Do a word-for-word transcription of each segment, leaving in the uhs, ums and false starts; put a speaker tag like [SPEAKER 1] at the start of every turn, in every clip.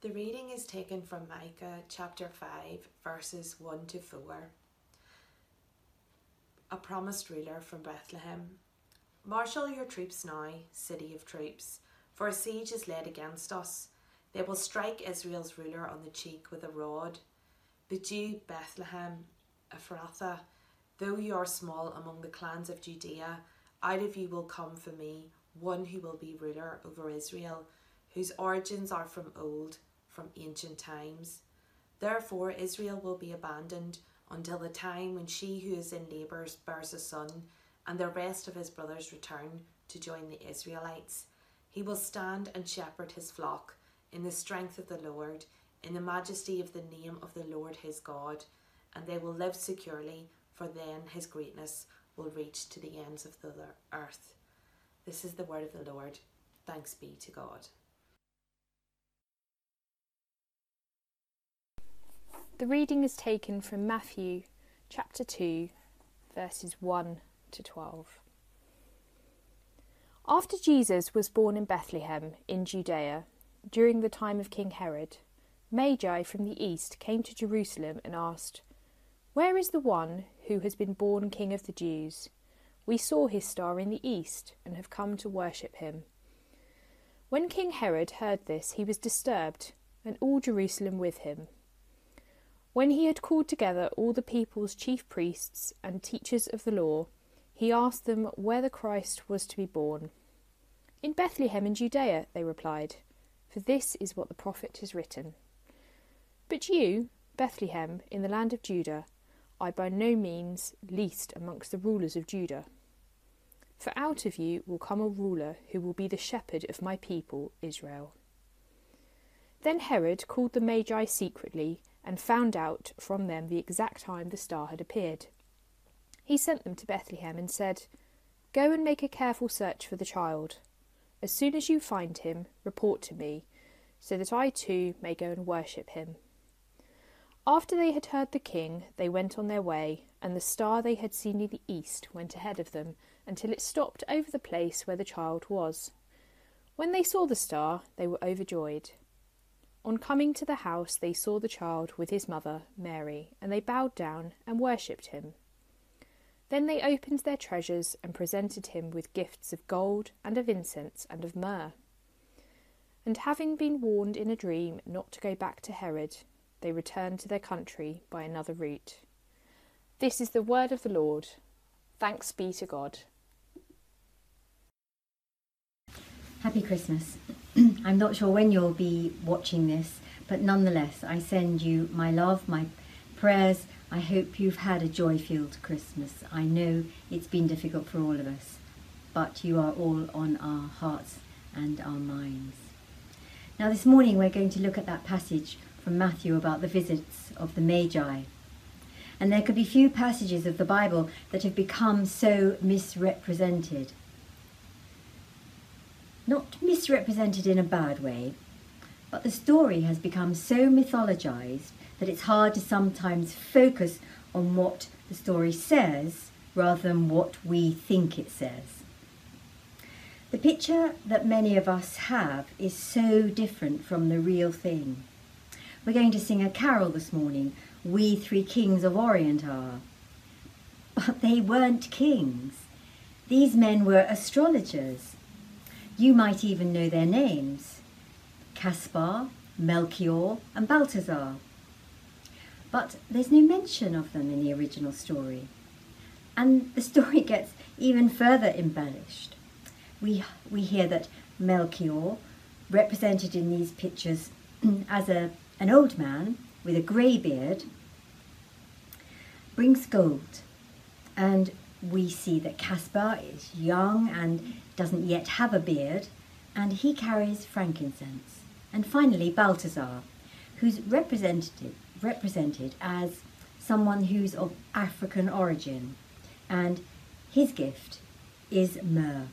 [SPEAKER 1] The reading is taken from Micah chapter five, verses one to four. A promised ruler from Bethlehem. Marshal your troops now, city of troops, for a siege is laid against us. They will strike Israel's ruler on the cheek with a rod. But you, Bethlehem, Ephrathah, though you are small among the clans of Judea, out of you will come for me one who will be ruler over Israel, whose origins are from old, from ancient times. Therefore Israel will be abandoned until the time when she who is in labour bears a son, and the rest of his brothers return to join the Israelites. He will stand and shepherd his flock in the strength of the Lord, in the majesty of the name of the Lord his God, and they will live securely, for then his greatness will reach to the ends of the earth. This is the word of the Lord. Thanks be to God.
[SPEAKER 2] The reading is taken from Matthew chapter two, verses one to twelve. After Jesus was born in Bethlehem in Judea, during the time of King Herod, Magi from the east came to Jerusalem and asked, "Where is the one who has been born King of the Jews? We saw his star in the east and have come to worship him." When King Herod heard this, he was disturbed, and all Jerusalem with him. When he had called together all the people's chief priests and teachers of the law, he asked them where the Christ was to be born. "In Bethlehem in Judea," they replied, "for this is what the prophet has written. But you, Bethlehem, in the land of Judah, are by no means least amongst the rulers of Judah. For out of you will come a ruler who will be the shepherd of my people Israel." Then Herod called the Magi secretly and found out from them the exact time the star had appeared. He sent them to Bethlehem and said, "Go and make a careful search for the child. As soon as you find him, report to me, so that I too may go and worship him." After they had heard the king, they went on their way, and the star they had seen in the east went ahead of them until it stopped over the place where the child was. When they saw the star, they were overjoyed. On coming to the house, they saw the child with his mother, Mary, and they bowed down and worshipped him. Then they opened their treasures and presented him with gifts of gold and of incense and of myrrh. And having been warned in a dream not to go back to Herod, they returned to their country by another route. This is the word of the Lord. Thanks be to God.
[SPEAKER 3] Happy Christmas. I'm not sure when you'll be watching this, but nonetheless, I send you my love, my prayers. I hope you've had a joy-filled Christmas. I know it's been difficult for all of us, but you are all on our hearts and our minds. Now this morning we're going to look at that passage from Matthew about the visits of the Magi. And there could be few passages of the Bible that have become so misrepresented. Not misrepresented in a bad way, but the story has become so mythologized that it's hard to sometimes focus on what the story says rather than what we think it says. The picture that many of us have is so different from the real thing. We're going to sing a carol this morning, "We Three Kings of Orient Are." But they weren't kings. These men were astrologers. You might even know their names: Caspar, Melchior and Balthazar. But there's no mention of them in the original story. And the story gets even further embellished. We, we hear that Melchior, represented in these pictures as a, an old man with a grey beard, brings gold. And we see that Caspar is young and doesn't yet have a beard, and he carries frankincense. And finally Balthazar, who's represented, represented as someone who's of African origin, and his gift is myrrh.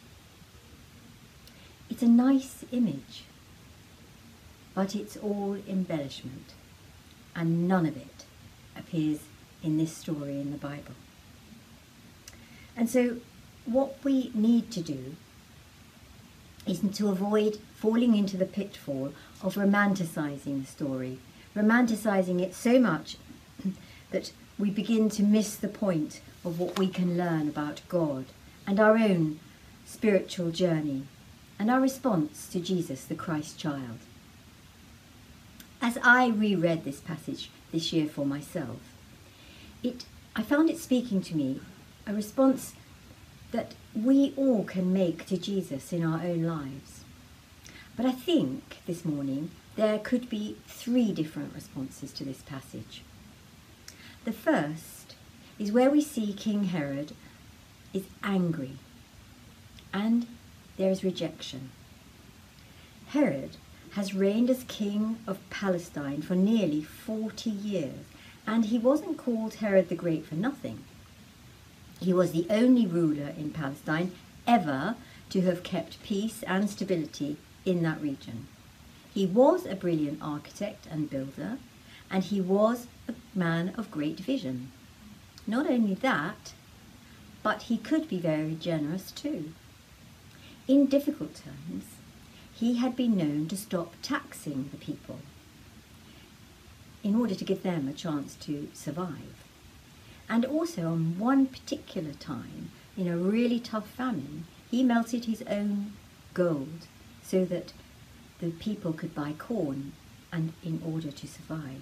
[SPEAKER 3] It's a nice image, but it's all embellishment, and none of it appears in this story in the Bible. And so what we need to do is to avoid falling into the pitfall of romanticising the story, romanticising it so much that we begin to miss the point of what we can learn about God and our own spiritual journey and our response to Jesus, the Christ child. As I reread this passage this year for myself, it I found it speaking to me, a response that we all can make to Jesus in our own lives. But I think this morning there could be three different responses to this passage. The first is where we see King Herod is angry and there is rejection. Herod has reigned as king of Palestine for nearly forty years, and he wasn't called Herod the Great for nothing. He was the only ruler in Palestine ever to have kept peace and stability in that region. He was a brilliant architect and builder, and he was a man of great vision. Not only that, but he could be very generous too. In difficult times, he had been known to stop taxing the people in order to give them a chance to survive. And also on one particular time, in a really tough famine, he melted his own gold so that the people could buy corn and in order to survive.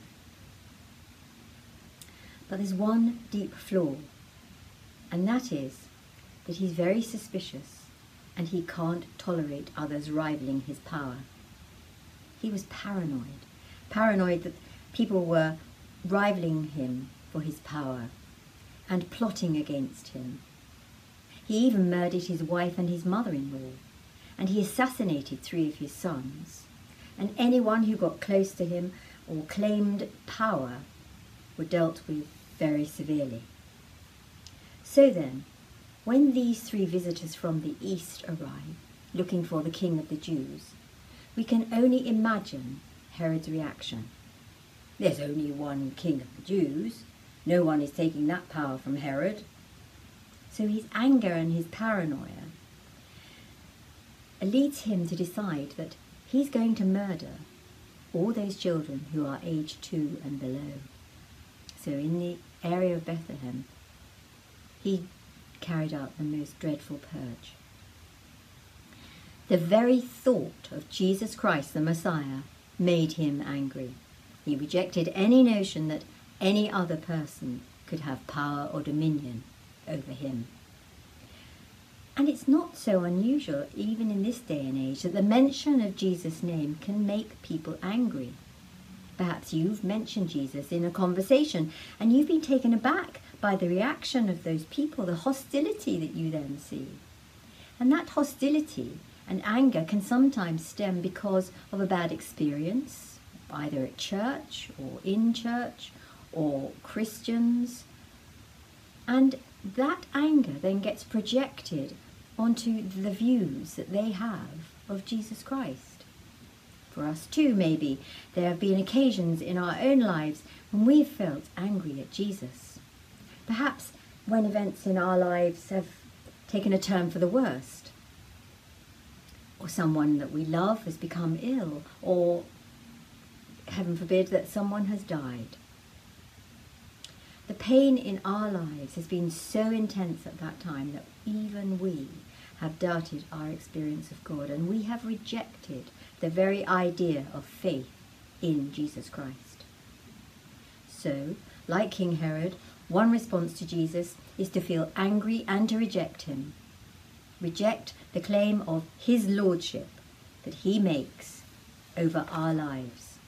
[SPEAKER 3] But there's one deep flaw, and that is that he's very suspicious and he can't tolerate others rivaling his power. He was paranoid, paranoid that people were rivaling him for his power and plotting against him. He even murdered his wife and his mother-in-law, and he assassinated three of his sons, and anyone who got close to him or claimed power were dealt with very severely. So then, when these three visitors from the east arrive, looking for the King of the Jews, we can only imagine Herod's reaction. There's only one King of the Jews. No one is taking that power from Herod. So his anger and his paranoia leads him to decide that he's going to murder all those children who are aged two and below. So in the area of Bethlehem, he carried out the most dreadful purge. The very thought of Jesus Christ, the Messiah, made him angry. He rejected any notion that any other person could have power or dominion over him. And it's not so unusual, even in this day and age, that the mention of Jesus' name can make people angry. Perhaps you've mentioned Jesus in a conversation and you've been taken aback by the reaction of those people, the hostility that you then see. And that hostility and anger can sometimes stem because of a bad experience, either at church or in church or Christians. And that anger then gets projected onto the views that they have of Jesus Christ. For us too, maybe, there have been occasions in our own lives when we've felt angry at Jesus. Perhaps when events in our lives have taken a turn for the worst, or someone that we love has become ill, or, heaven forbid, that someone has died. The pain in our lives has been so intense at that time that even we have doubted our experience of God, and we have rejected the very idea of faith in Jesus Christ. So, like King Herod, one response to Jesus is to feel angry and to reject him. Reject the claim of his lordship that he makes over our lives.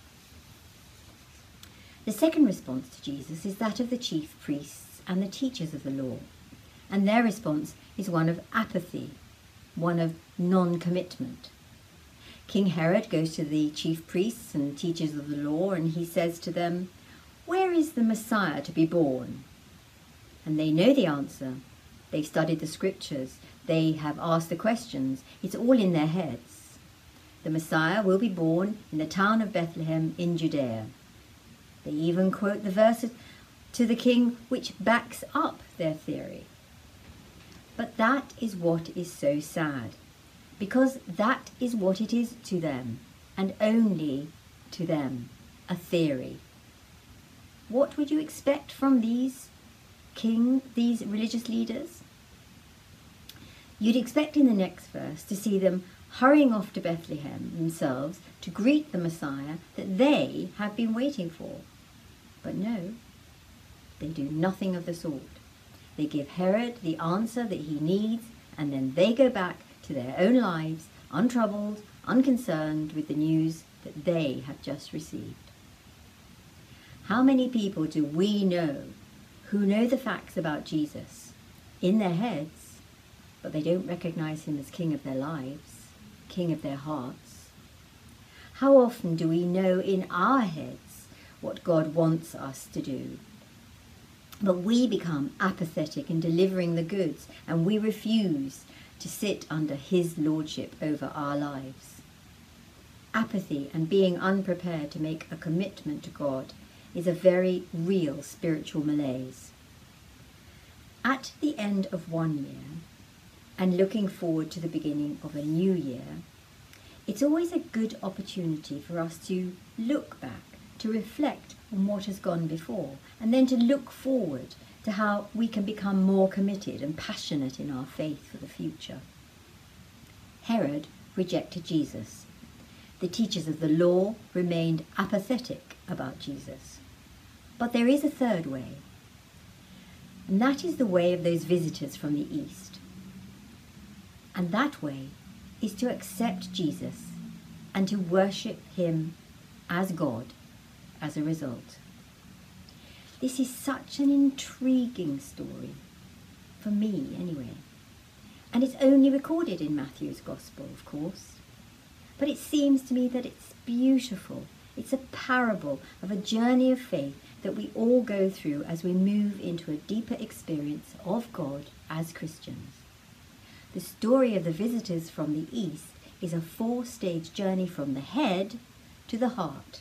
[SPEAKER 3] The second response to Jesus is that of the chief priests and the teachers of the law, and their response is one of apathy, one of non-commitment. King Herod goes to the chief priests and teachers of the law and he says to them, "Where is the Messiah to be born?" And they know the answer. They've studied the scriptures. They have asked the questions. It's all in their heads. The Messiah will be born in the town of Bethlehem in Judea. They even quote the verse to the king which backs up their theory. But that is what is so sad. because that is what it is to them, and only to them, a theory. What would you expect from these king, these religious leaders? You'd expect in the next verse to see them hurrying off to Bethlehem themselves to greet the Messiah that they have been waiting for. But no, they do nothing of the sort. They give Herod the answer that he needs, and then they go back to their own lives, untroubled, unconcerned with the news that they have just received. How many people do we know who know the facts about Jesus in their heads, but they don't recognize him as king of their lives, king of their hearts? How often do we know in our heads what God wants us to do, but we become apathetic in delivering the goods, and we refuse to sit under his lordship over our lives? Apathy and being unprepared to make a commitment to God is a very real spiritual malaise. At the end of one year, and looking forward to the beginning of a new year, it's always a good opportunity for us to look back, to reflect on what has gone before, and then to look forward to how we can become more committed and passionate in our faith for the future. Herod rejected Jesus. The teachers of the law remained apathetic about Jesus. But there is a third way, and that is the way of those visitors from the East. And that way is to accept Jesus and to worship him as God as a result. This is such an intriguing story, for me anyway. And it's only recorded in Matthew's Gospel, of course. But it seems to me that it's beautiful. It's a parable of a journey of faith that we all go through as we move into a deeper experience of God as Christians. The story of the visitors from the East is a four-stage journey from the head to the heart.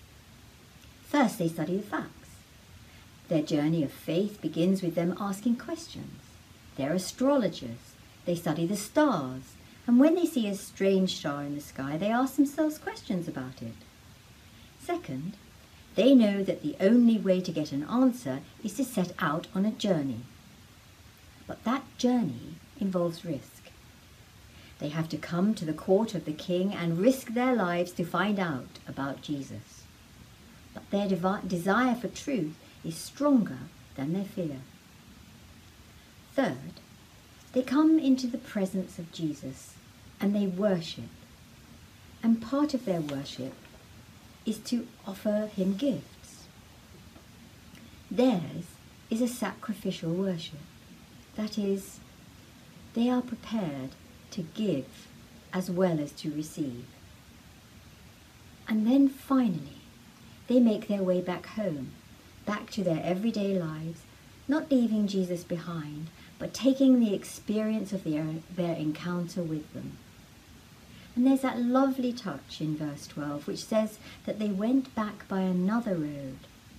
[SPEAKER 3] First, they study the facts. Their journey of faith begins with them asking questions. They're astrologers. They study the stars. And when they see a strange star in the sky, they ask themselves questions about it. Second, they know that the only way to get an answer is to set out on a journey. But that journey involves risk. They have to come to the court of the king and risk their lives to find out about Jesus. But their devi- desire for truth is stronger than their fear. Third, they come into the presence of Jesus and they worship. And part of their worship is to offer him gifts. Theirs is a sacrificial worship. That is, they are prepared to give as well as to receive. And then finally, they make their way back home, back to their everyday lives, not leaving Jesus behind, but taking the experience of their, their encounter with them. And there's that lovely touch in verse twelve, which says that they went back by another road.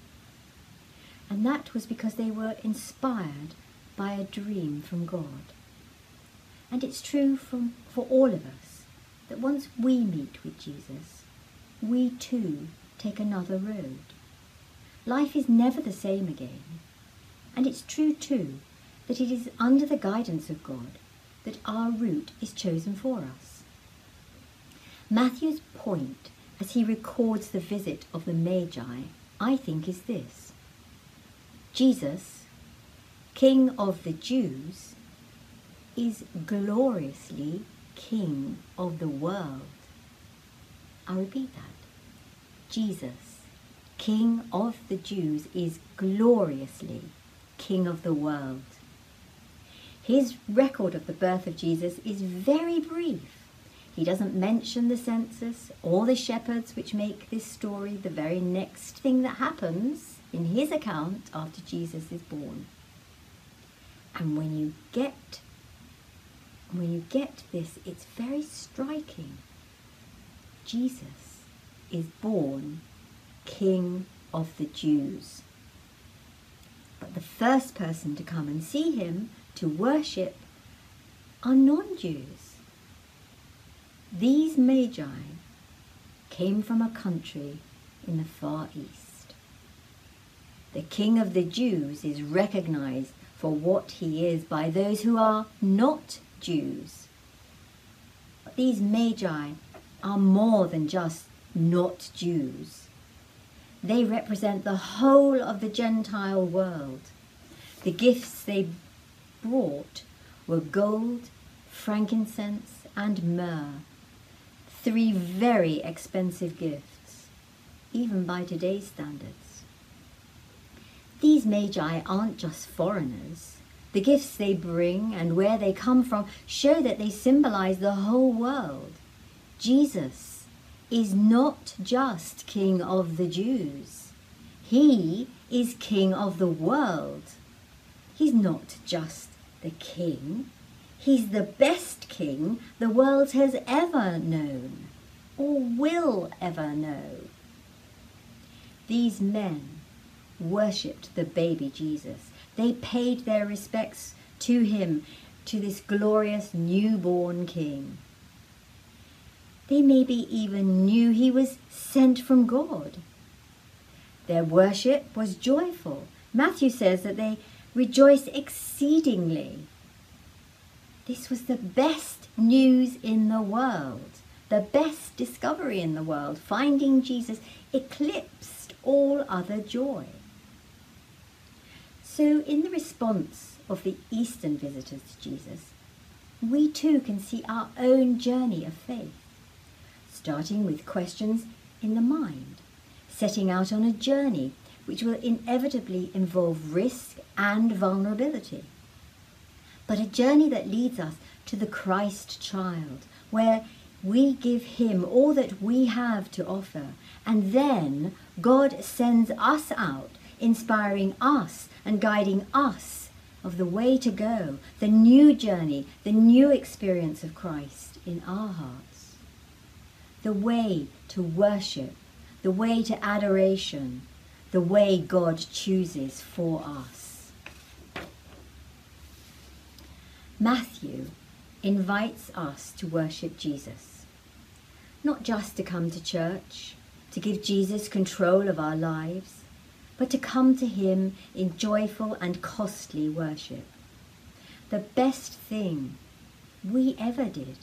[SPEAKER 3] And that was because they were inspired by a dream from God. And it's true from, for all of us, that once we meet with Jesus, we too take another road. Life is never the same again. And it's true too that it is under the guidance of God that our route is chosen for us. Matthew's point as he records the visit of the Magi, I think, is this. Jesus, King of the Jews, is gloriously King of the world. I'll repeat that. Jesus, King of the Jews, is gloriously King of the world. His record of the birth of Jesus is very brief. He doesn't mention the census or the shepherds, which make this story the very next thing that happens in his account after Jesus is born. And when you get, when you get this, it's very striking. Jesus is born King of the Jews. But the first person to come and see him, to worship, are non-Jews. These magi came from a country in the Far East. The King of the Jews is recognized for what he is by those who are not Jews. But these magi are more than just not Jews. They represent the whole of the Gentile world. The gifts they brought were gold, frankincense, and myrrh. Three very expensive gifts, even by today's standards. These magi aren't just foreigners. The gifts they bring and where they come from show that they symbolize the whole world. Jesus is not just King of the Jews. He is King of the world. He's not just the king. He's the best king the world has ever known or will ever know. These men worshipped the baby Jesus. They paid their respects to him, to this glorious newborn king. They maybe even knew he was sent from God. Their worship was joyful. Matthew says that they rejoiced exceedingly. This was the best news in the world, the best discovery in the world. Finding Jesus eclipsed all other joy. So in the response of the Eastern visitors to Jesus, we too can see our own journey of faith, starting with questions in the mind, setting out on a journey which will inevitably involve risk and vulnerability, but a journey that leads us to the Christ child, where we give him all that we have to offer, and then God sends us out, inspiring us and guiding us of the way to go, the new journey, the new experience of Christ in our hearts, the way to worship, the way to adoration, the way God chooses for us. Matthew invites us to worship Jesus, not just to come to church, to give Jesus control of our lives, but to come to him in joyful and costly worship. The best thing we ever did.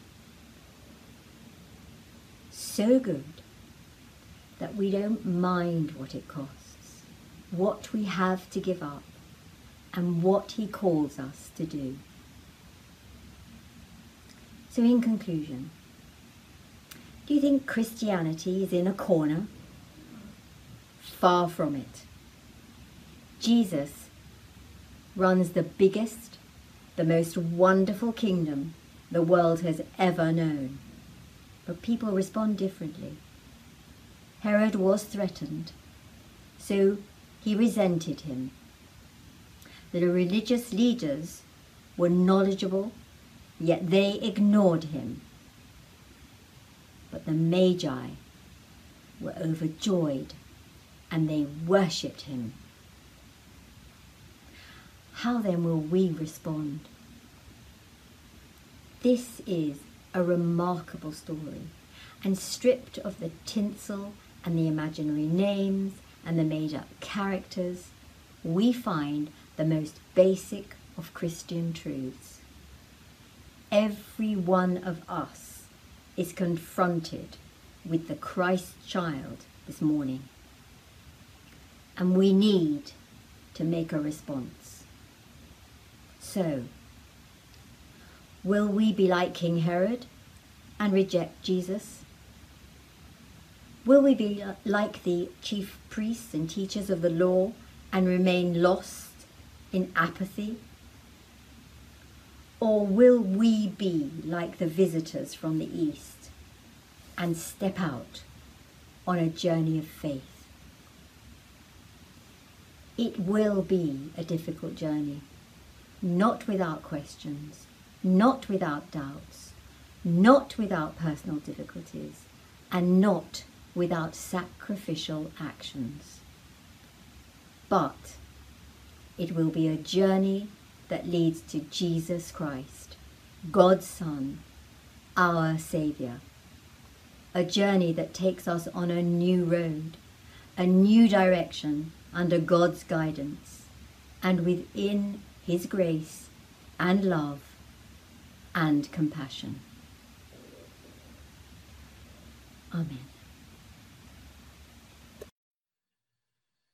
[SPEAKER 3] So good that we don't mind what it costs, what we have to give up, and what he calls us to do. So in conclusion, do you think Christianity is in a corner? Far from it. Jesus runs the biggest, the most wonderful kingdom the world has ever known. But people respond differently. Herod was threatened, so he resented him. The religious leaders were knowledgeable, yet they ignored him. But the Magi were overjoyed and they worshipped him. How then will we respond? This is a remarkable story, and stripped of the tinsel and the imaginary names and the made-up characters, we find the most basic of Christian truths. Every one of us is confronted with the Christ child this morning, and we need to make a response. So, will we be like King Herod and reject Jesus? Will we be like the chief priests and teachers of the law and remain lost in apathy? Or will we be like the visitors from the East and step out on a journey of faith? It will be a difficult journey, not without questions, not without doubts, not without personal difficulties, and not without sacrificial actions. But it will be a journey that leads to Jesus Christ, God's Son, our Saviour. A journey that takes us on a new road, a new direction under God's guidance, and within his grace and love and compassion. Amen.